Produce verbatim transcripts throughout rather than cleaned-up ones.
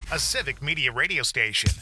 a Civic Media radio station.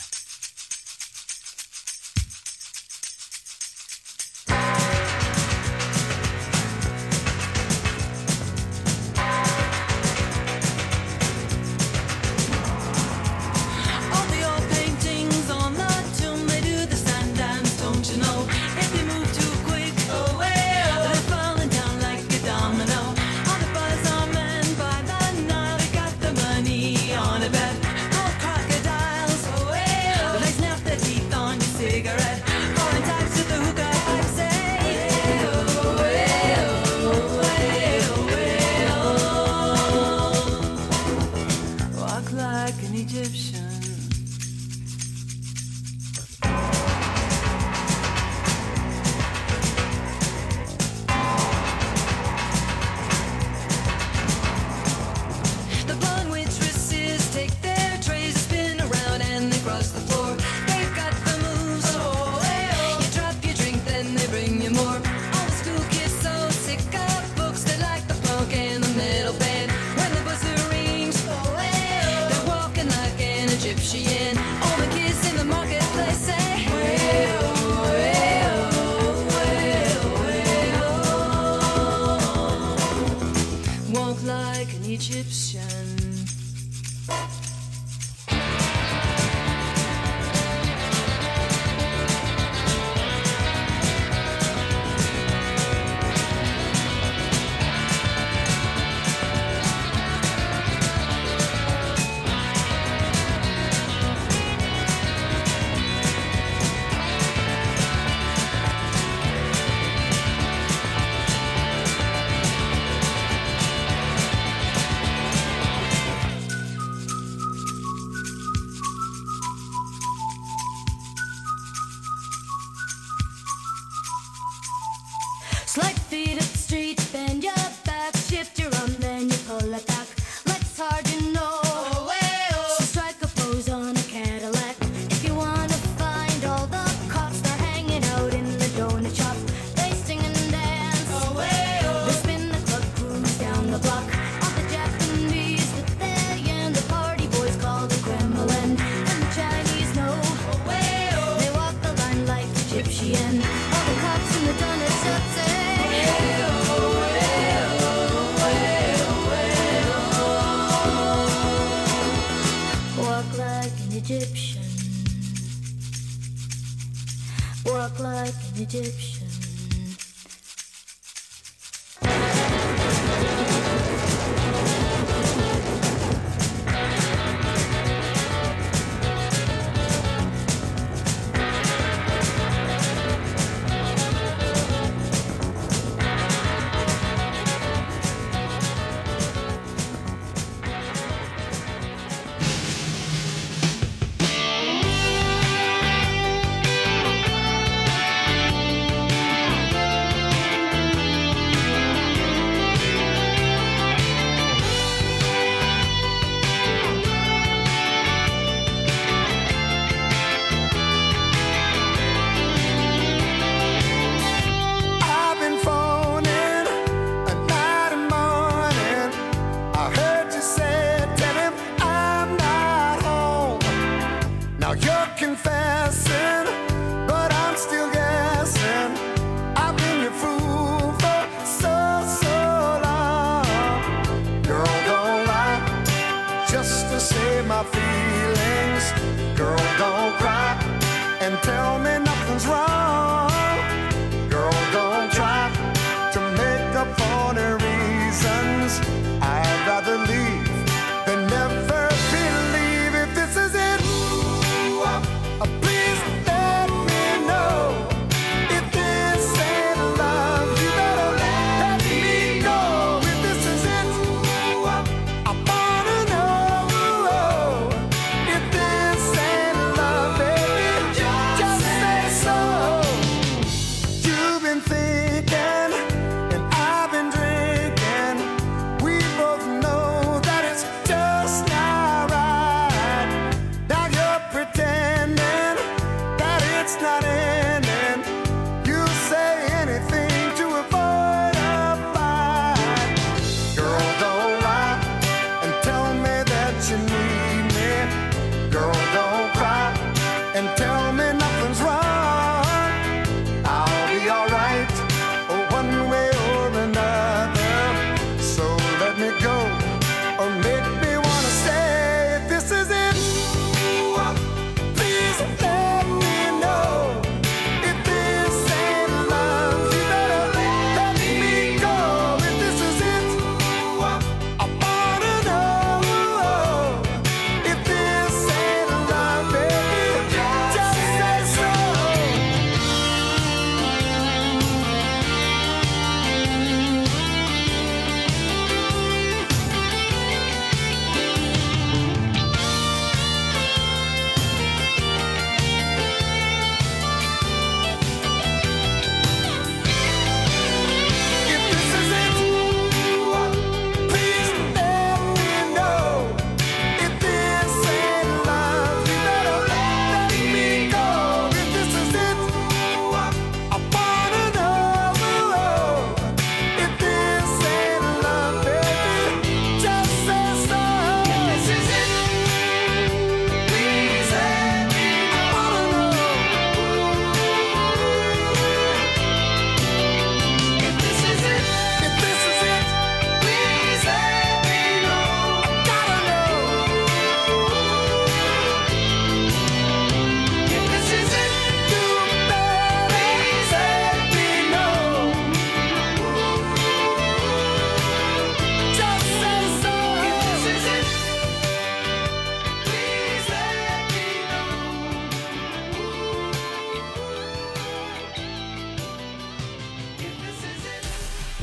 So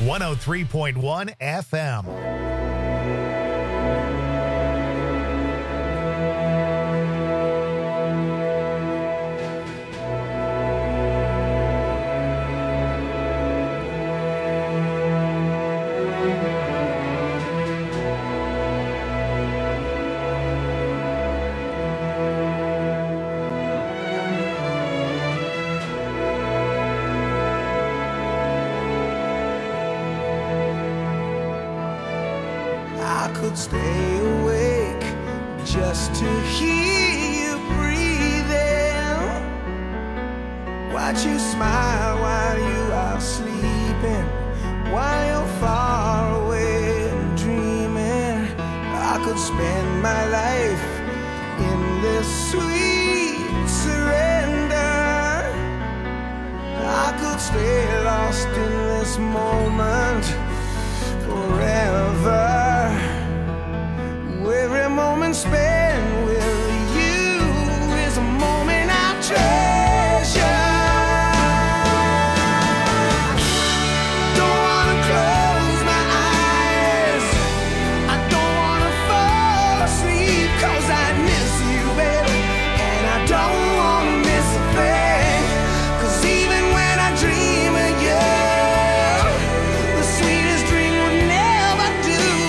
one oh three point one F M. Stay awake just to hear you breathing. Watch you smile while you are sleeping, while you're far away and dreaming. I could spend my life in this sweet surrender. I could stay lost in this moment forever. Every moment spent with you is a moment I treasure. Don't wanna close my eyes, I don't wanna fall asleep, 'cause I miss you, baby, and I don't wanna miss a thing. 'Cause even when I dream of you, the sweetest dream would never do.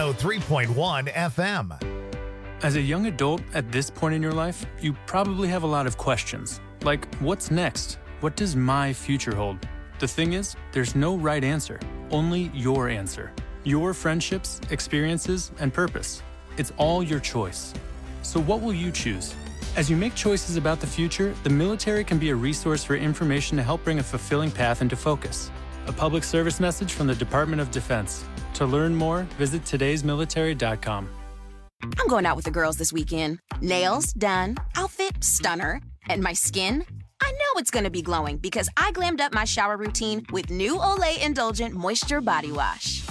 one oh three point one F M. As a young adult at this point in your life, you probably have a lot of questions. Like, what's next? What does my future hold? The thing is, there's no right answer, only your answer. Your friendships, experiences, and purpose. It's all your choice. So what will you choose? As you make choices about the future, the military can be a resource for information to help bring a fulfilling path into focus. A public service message from the Department of Defense. To learn more, visit todays military dot com. I'm going out with the girls this weekend. Nails done, outfit stunner, and my skin? I know it's going to be glowing because I glammed up my shower routine with new Olay Indulgent Moisture Body Wash.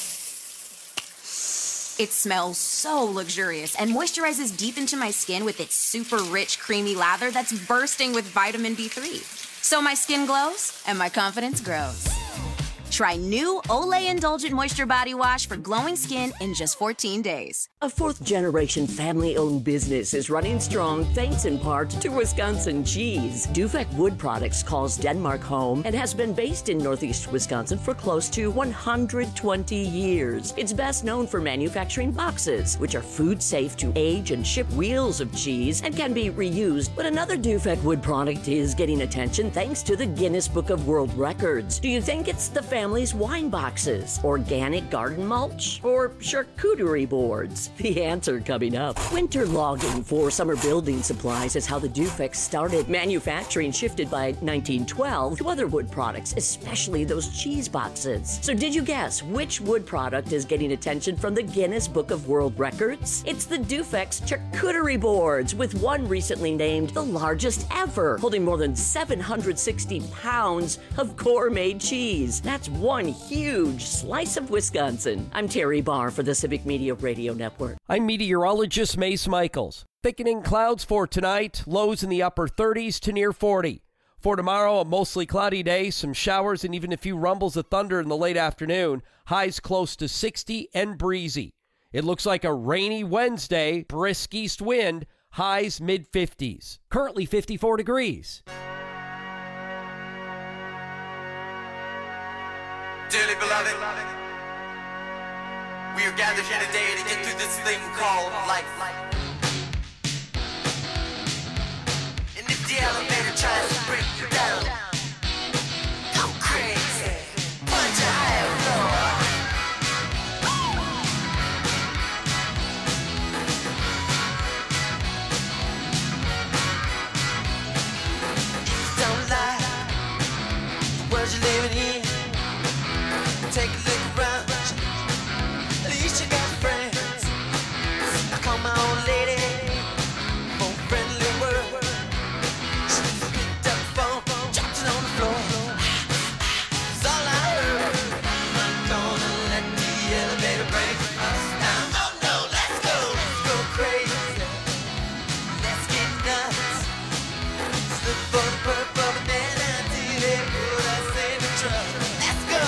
It smells so luxurious and moisturizes deep into my skin with its super rich, creamy lather that's bursting with vitamin B three. So my skin glows and my confidence grows. Try new Olay Indulgent Moisture Body Wash for glowing skin in just fourteen days. A fourth-generation family-owned business is running strong thanks in part to Wisconsin cheese. Dufek Wood Products calls Denmark home and has been based in northeast Wisconsin for close to one hundred twenty years. It's best known for manufacturing boxes, which are food safe to age and ship wheels of cheese and can be reused. But another Dufek Wood product is getting attention thanks to the Guinness Book of World Records. Do you think it's the family's wine boxes, organic garden mulch, or charcuterie boards? The answer coming up. Winter logging for summer building supplies is how the Dufek started. Manufacturing shifted by nineteen twelve to other wood products, especially those cheese boxes. So did you guess which wood product is getting attention from the Guinness Book of World Records? It's the Dufek's charcuterie boards, with one recently named the largest ever, holding more than seven hundred sixty pounds of core-made cheese. That's one huge slice of Wisconsin. I'm Terry Barr for the Civic Media Radio Network. I'm meteorologist Mace Michaels. Thickening clouds for tonight, lows in the upper thirties to near forty. For tomorrow, a mostly cloudy day, some showers and even a few rumbles of thunder in the late afternoon. Highs close to sixty and breezy. It looks like a rainy Wednesday, brisk east wind, highs mid-fifties. Currently fifty-four degrees. Dearly beloved, we are gathered here today to get through this thing called life. And if the elevator tries to break you down, go crazy, punch a higher floor. Don't lie, the world you're living in. Take a look around, at least you got friends. I call my old lady for a friendly word. She picked up the phone, dropped it on the floor. It's all I heard. I'm not gonna let the elevator break us down. Oh no, let's go, let's go crazy. Let's get nuts. Let's look for the purple of a man until they put us in the truck. Let's go.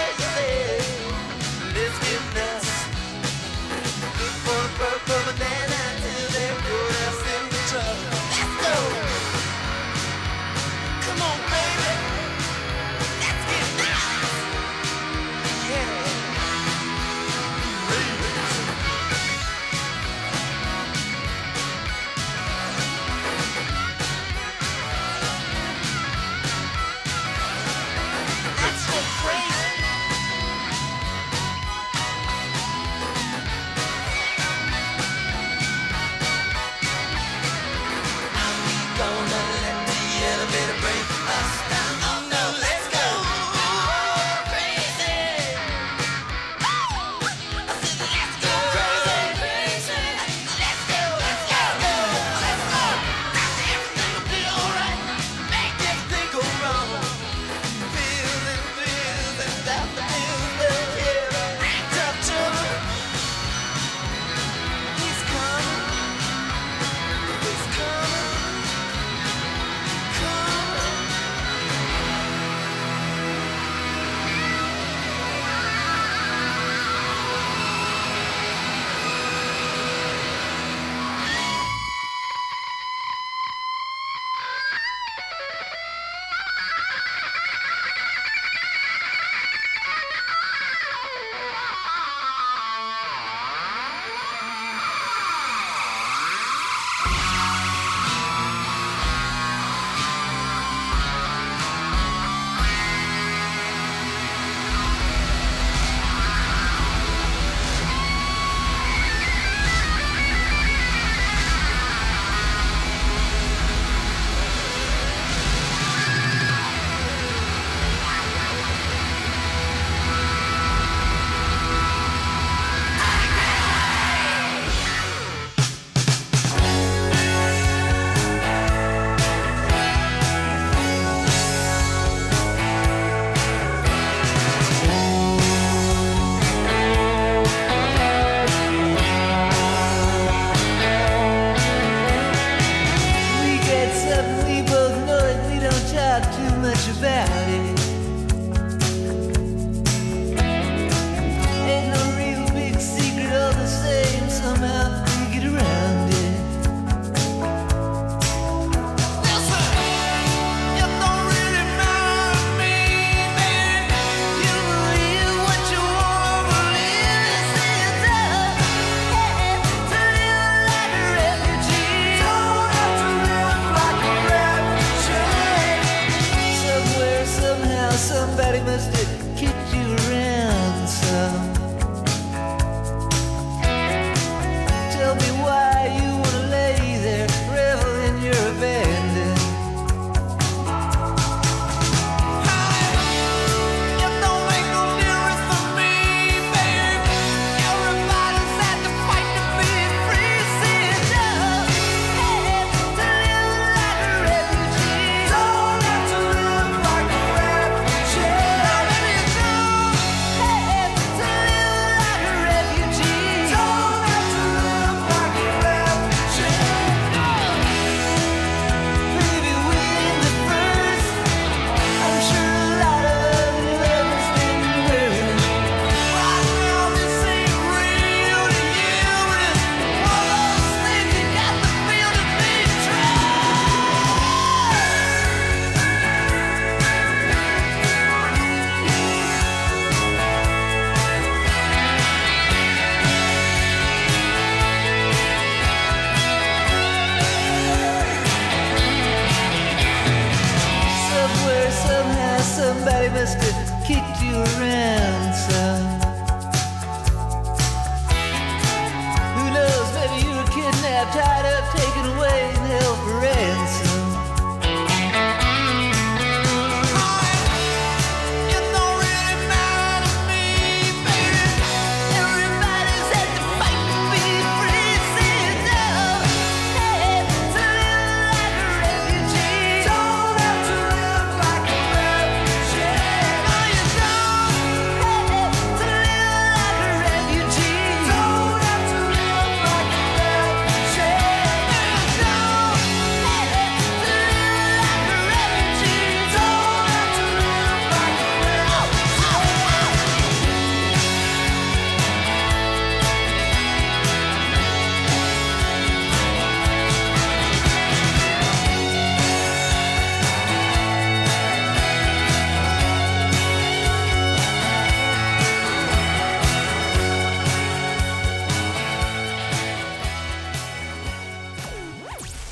Let's get nuts. Look for the purple banana.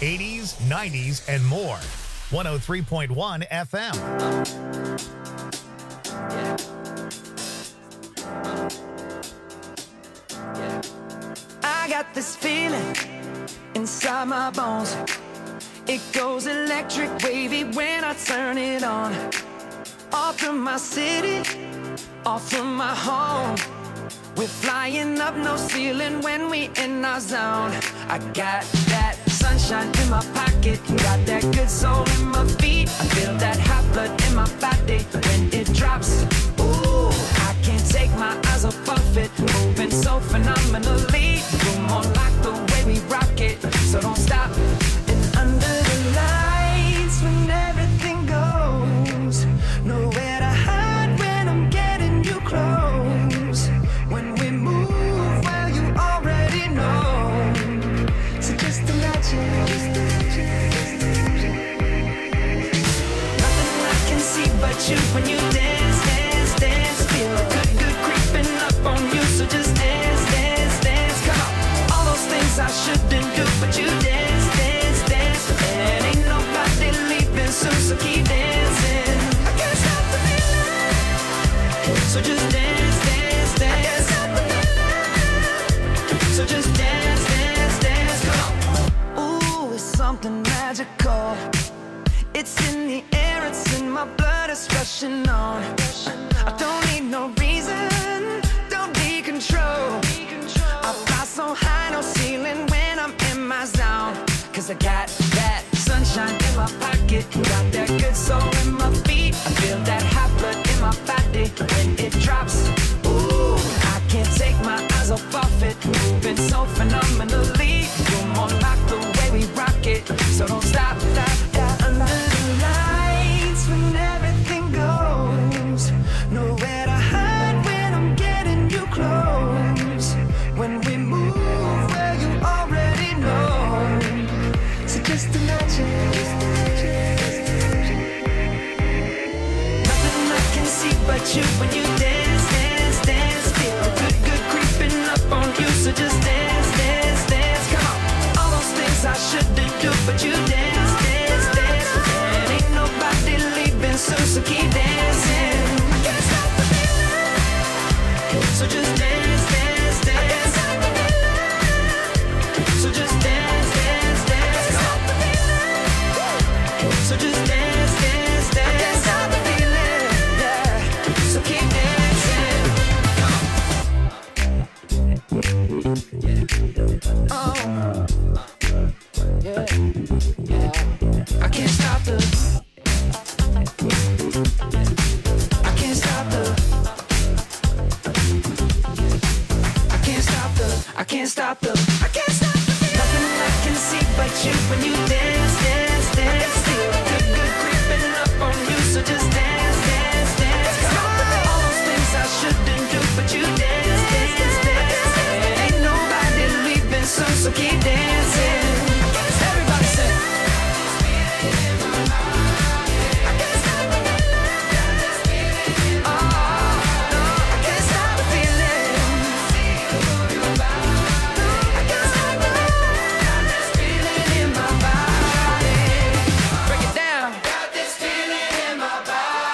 eighties, nineties, and more. one oh three point one F M. I got this feeling inside my bones. It goes electric wavy when I turn it on. Off from my city, off from my home. We're flying up no ceiling when we in our zone. I got that sunshine in my pocket, got that good soul in my feet. I feel that hot blood in my body when it drops. Ooh, I can't take my eyes off it, moving so phenomenally. You're more like the way we rock it, so don't stop. And under the lights when everything goes, nowhere to hide when I'm getting you close. When we move, well, you already know. So just imagine. Nothing I can see but you when you dance, dance, dance. Feel good, good creeping up on you. So just dance, dance, dance. Come on. All those things I shouldn't do, but you dance, dance, dance. And ain't nobody leaving soon, so keep dancing. I can't stop the feeling. So just dance, dance, dance. So just dance, dance, dance, come on. Ooh, it's something magical. It's in the air, it's in my blood, it's rushing on. I don't need no reason, don't need control. I fly so high, no ceiling when I'm in my zone. Cause I got that sunshine in my pocket, got that good soul in my feet. I feel that hot blood in my body when it drops. Ooh, I can't take my eyes off of it, moving so phenomenally. You're more like the way we rock it, so don't stop, stop, stop. Under the lights when everything goes, nowhere to hide when I'm getting you close. When we move, well, you already know. So just imagine. Nothing I can see but you when you dance, dance, dance. Feel good, good creeping up on you. So just dance, dance, dance. Come on. All those things I shouldn't do, but you dance, dance, dance. And ain't nobody leaving soon, so keep dancing. I can't stop the feeling. So just dance, dance, dance. I can't stop the feeling. So just dance, dance, dance. Stop the feeling. So just dance, dance, dance. I can't stop the feeling. Yeah. So keep dancing. Oh. Yeah. Yeah. I can't stop the. I can't stop the. I can't stop the. I can't stop the. I can't stop the. Nothing I can see but you when you dance, dance, dance. Feel good, good creeping up on you. So just dance, dance, dance. Come on. All those things I shouldn't do, but you dance, dance, dance. And ain't nobody leaving soon, so keep dancing. Everybody sing. I can't stop the feeling. Oh, no, I can't stop the feeling. I can't stop the feeling in my body. Break it down. Got this feeling in my body.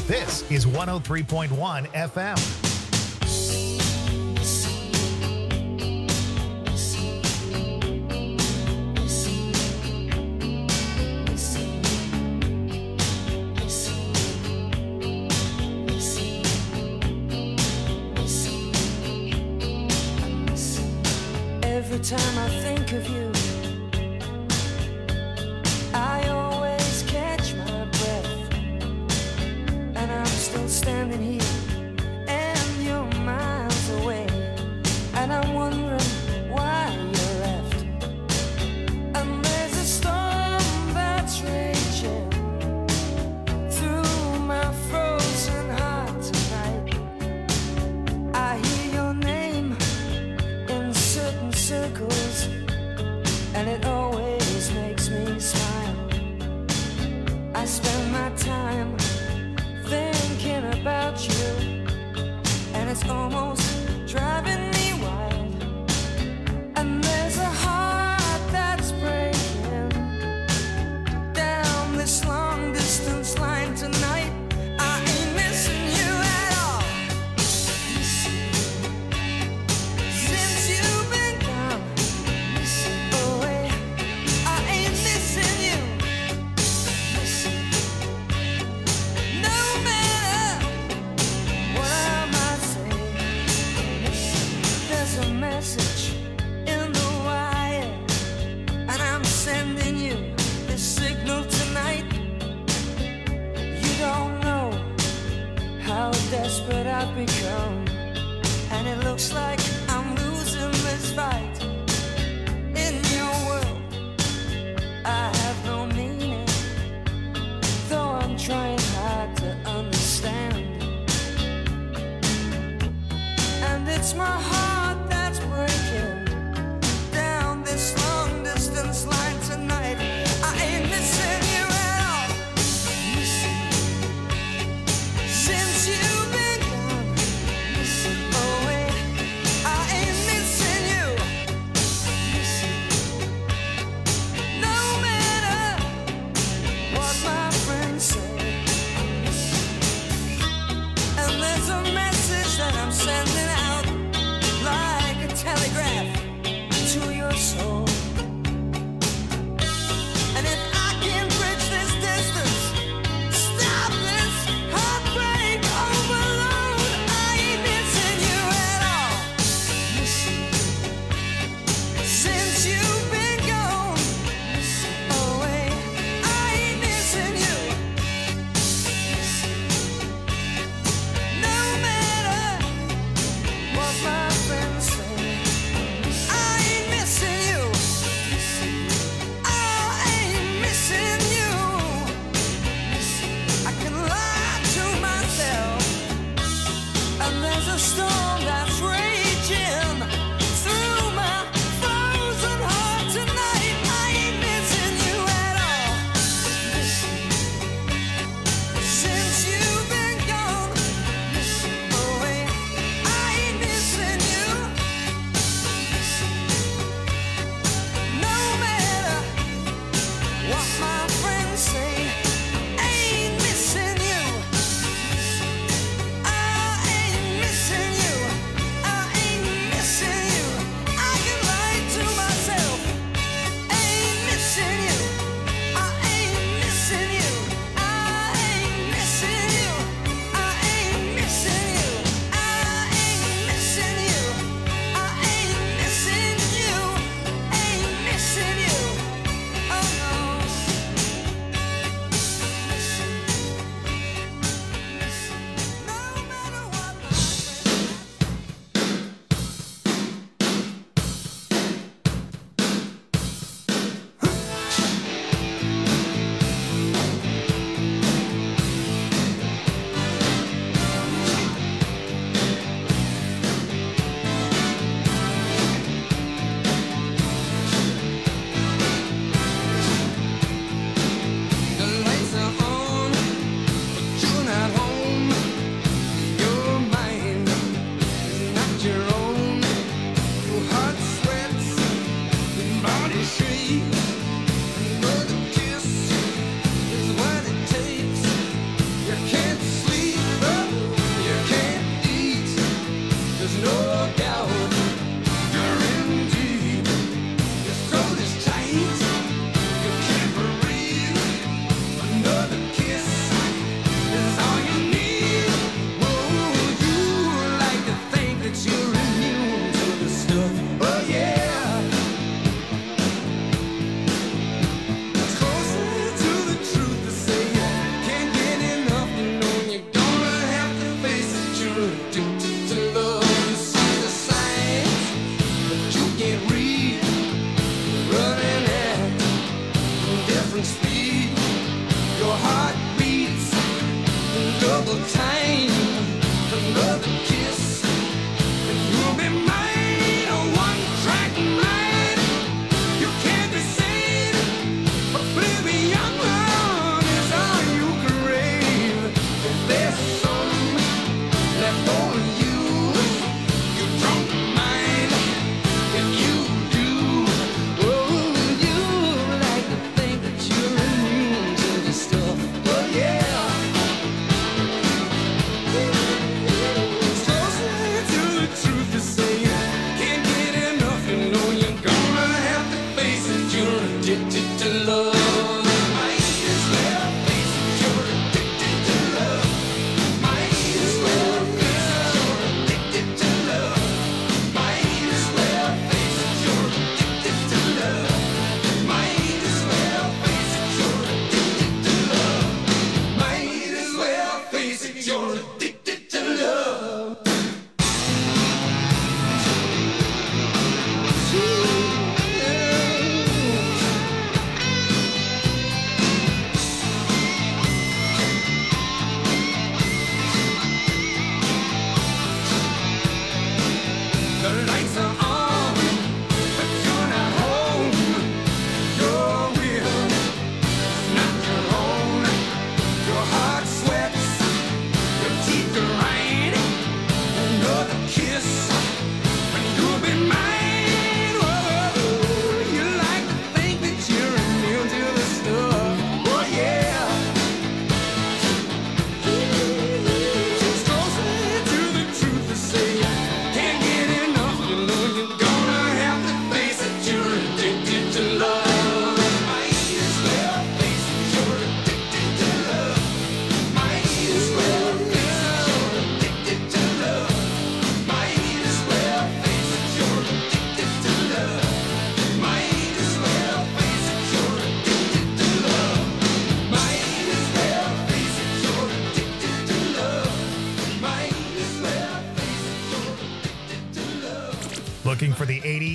This is one oh three point one F M. Every time I think of you, I always catch my breath, and I'm still standing here, and you're miles away, and I'm wondering why you left. And there's a storm that's raging through my frozen heart tonight. I hear your name in certain circles, and it always makes me smile. I spend my time thinking about you, and it's almost driving me wild. And there's a heart that's breaking down this long distance line tonight. I ain't missing you at all. Since you've been gone away, I ain't missing you. No matter what I might say, there's a message in the wire, and I'm sending you this signal tonight. You don't know how desperate I've become, and it looks like I'm losing this fight. In your world, I have no meaning, though I'm trying hard to understand. And it's my heart that's breaking down this long distance line tonight. I ain't missing you at all. Since you've been gone away, I ain't missing you. No matter what my friends say. And there's a message that I'm sending out.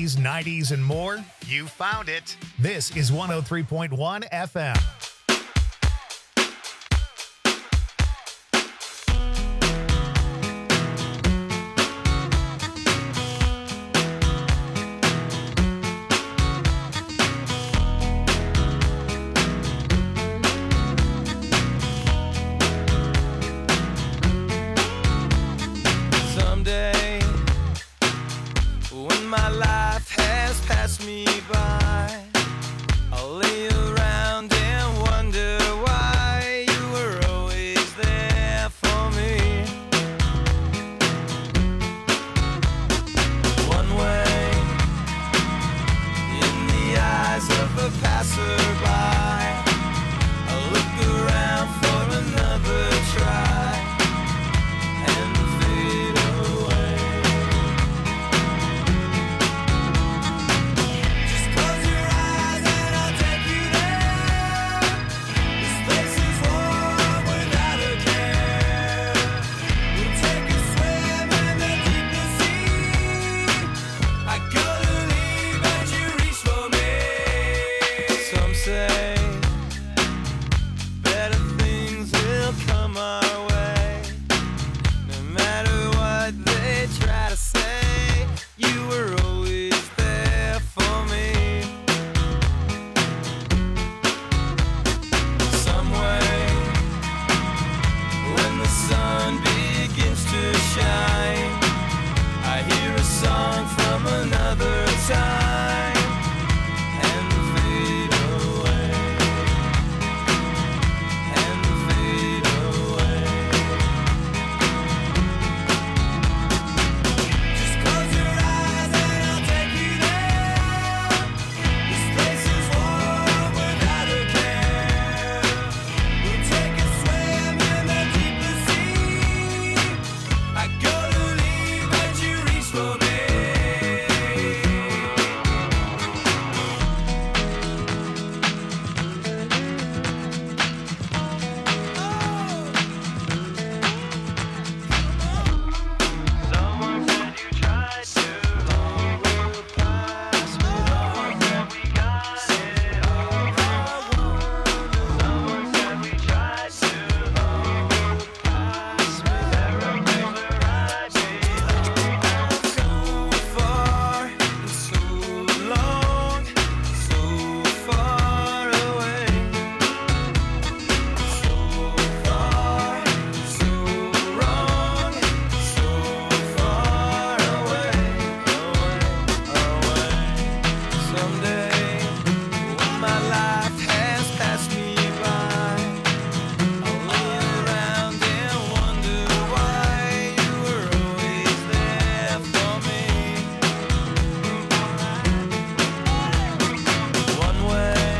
eighties, nineties, and more? You found it. This is one oh three point one F M. Someday, when my life has passed me by, I'll lay around and wonder why you were always there for me. One way, in the eyes of a passerby, I'll look around for another try and fade away. Just close your eyes and I'll take you there. This place is warm without a care. We'll take a swim in the deepest sea. I gotta leave as you reach for me. Some say better things will come our way. No matter what they try to say, you were always there for me. Some way, when the sun begins to shine, I hear a song from another time and fade away, and fade away. Just close your eyes and I'll take you there. This place is warm without a care. We'll take a swim in the deepest sea. I gotta leave as you reach for me. Someone said you tried to long pass me. Someone said we got it all wrong. Someone said we tried to long pass me. Never made the right way. So far and so long, so far away. So far, so wrong, so far away, away, away. Someday, when my life has passed me by, I'll lay around and wonder why you were always there for me. One way,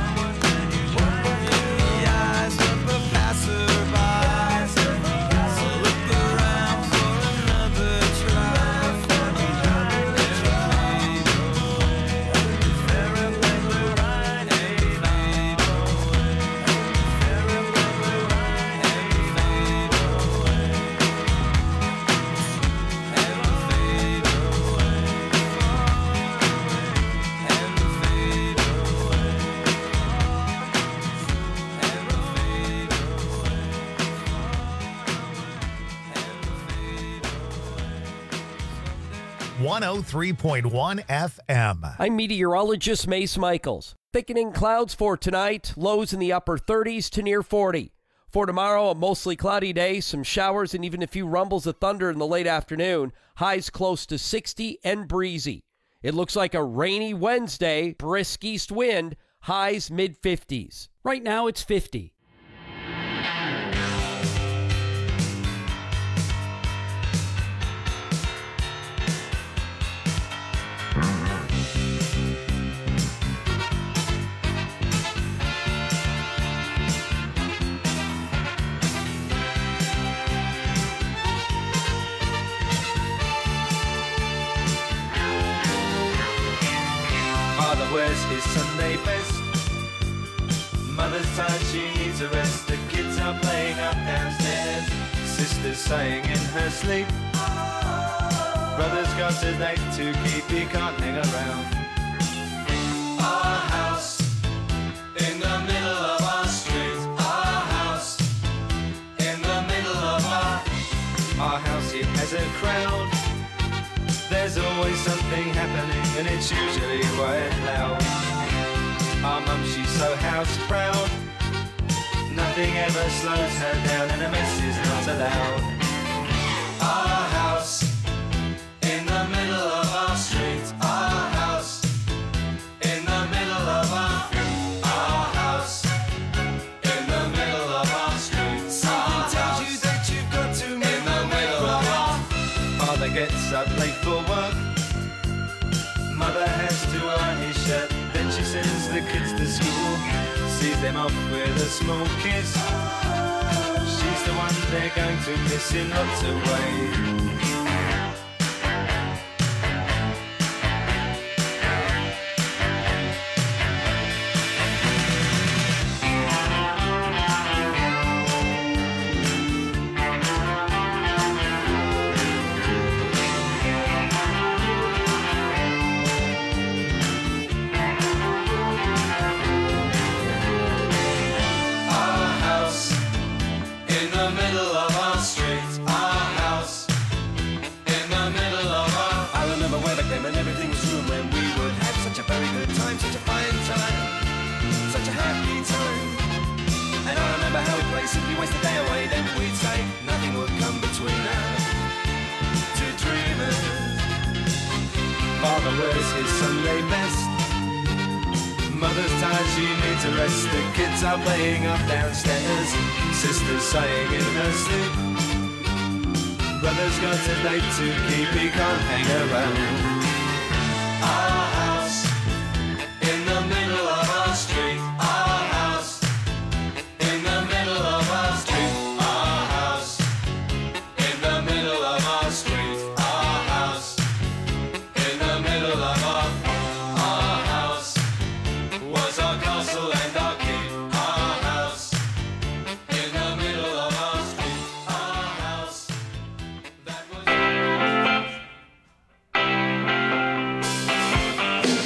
in the eyes of a passerby, so look around for another try. And fade away, very well right, and fade away, very well right, and fade away, and fade away, and fade away, and one oh three point one F M. I'm meteorologist Mace Michaels. Thickening clouds for tonight, lows in the upper thirties to near forty. For tomorrow, a mostly cloudy day, some showers and even a few rumbles of thunder in the late afternoon. Highs close to sixty and breezy. It looks like a rainy Wednesday, brisk east wind, highs mid fifties. Right now it's fifty. Father wears his Sunday best. Mother's tired, she needs a rest. The kids are playing up downstairs. Sister's sighing in her sleep. Brother's got a date to keep, he can't hang around. Our house in the middle of our street. Our house in the middle of our Our house, it has a crowd. There's always something happening and it's usually quite loud. Our mum, she's so house proud. Nothing ever slows her down and a mess is not allowed. Our house in the middle of our street. Our house in the middle of our Our house in the middle of our street. Something tells you that you've got to move in the middle of our Father gets up late for work. Mother has to iron his shirt. Then she sends the kids to school, sees them off with a small kiss. She's the one they're going to miss in lots of ways. Simply waste the day away, then we'd say nothing would come between us. Two dreamers. Father wears his Sunday best. Mother's tired, she needs a rest. The kids are playing up downstairs. Sister's sighing in her sleep. Brother's got a date to keep, he can't hang around. Our house in the middle of our street. Our house in the middle of our street. Our house in the middle of our street. Our house in the middle of our Our house was our castle and our keep. Our house in the middle of our street. Our house that was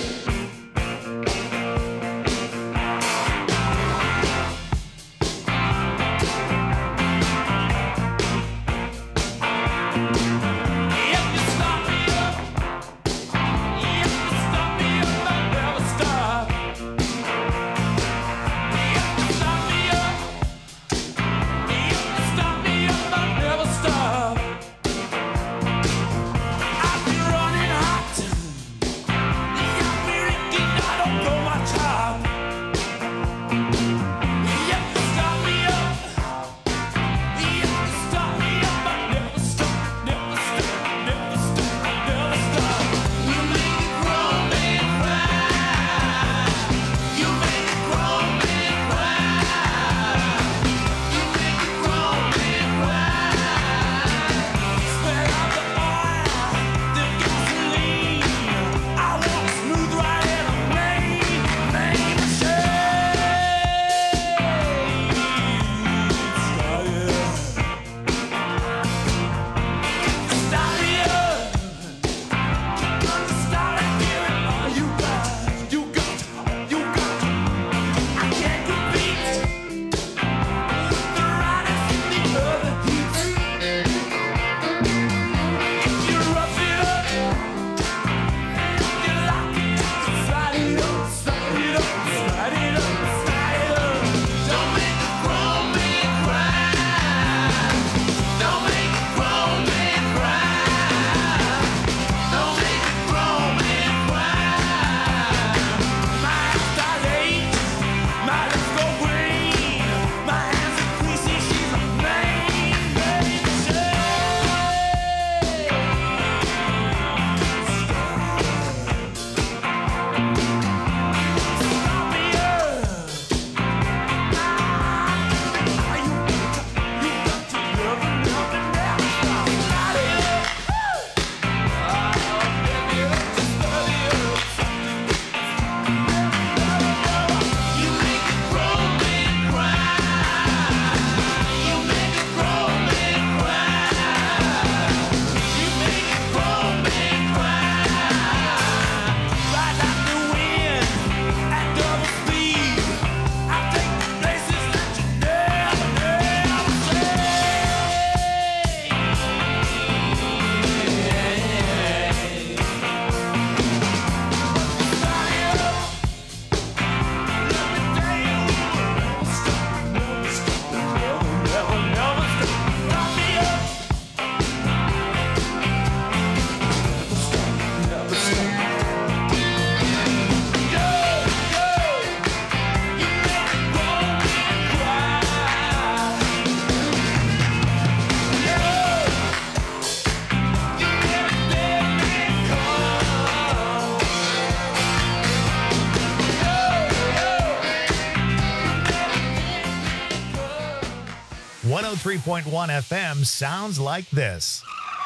one oh three point one F M sounds like this.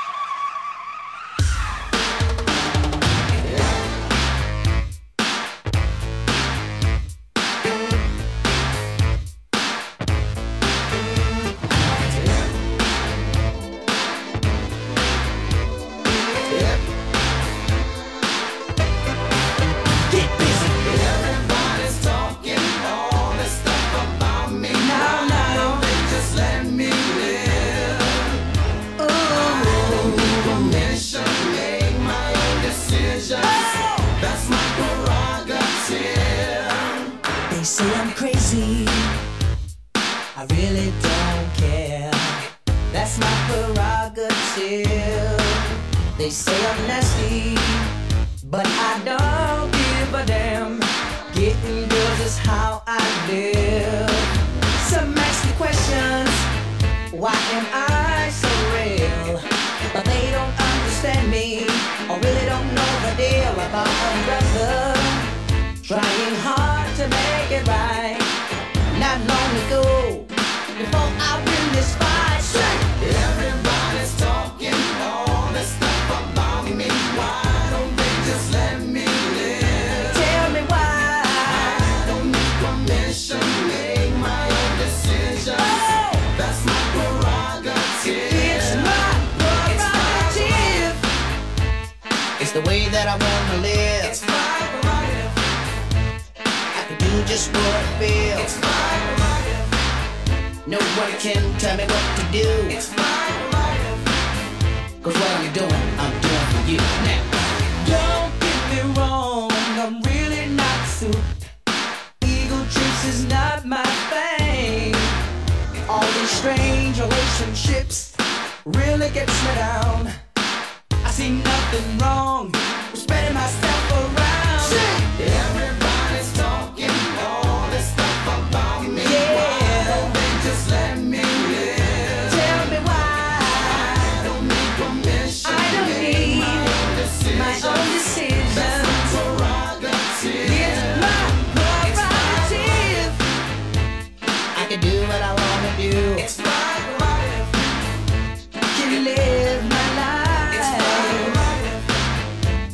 Say I'm crazy, I really don't care. That's my prerogative. They say I'm nasty, but I don't give a damn. Getting girls is how I live. Some ask me questions, why am I so real? But they don't understand me, or really don't know the deal about a brother trying hard to make it right. Not long ago, before I win this fight, say, everybody's talking all this stuff about me. Why don't they just let me live? Tell me why. I don't need permission, make my own decisions. Oh. That's my prerogative. It's my prerogative. It's, it's the way that I wanna live. It's my prerogative. Do just what I feel. It's my prerogative. No one can tell me what to do. It's my prerogative. Cause what I'm doing, I'm doing for you. Now, don't get me wrong, I'm really not suited. Ego trips is not my thing. All these strange relationships really gets me down. I see nothing wrong with spreading myself around. Shit. Everybody's talking all this stuff about me. Yeah. Why don't they just let me live? Tell me why. I don't need permission. I don't need my own decisions. My own decisions. That's my prerogative. It's my prerogative. I can do what I wanna do. It's my prerogative. Can live my life. It's my prerogative.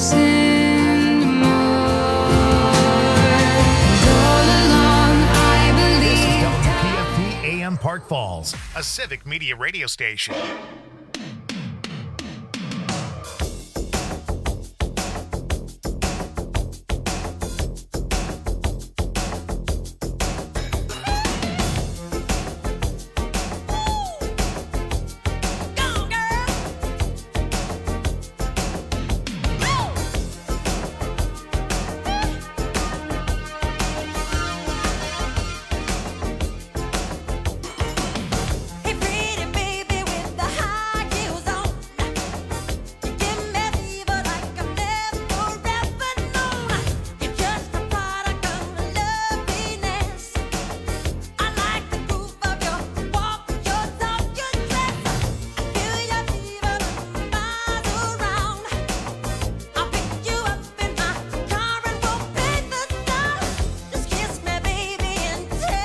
and more. And all along I This is believed W P F P A M Park Falls, a civic media radio station.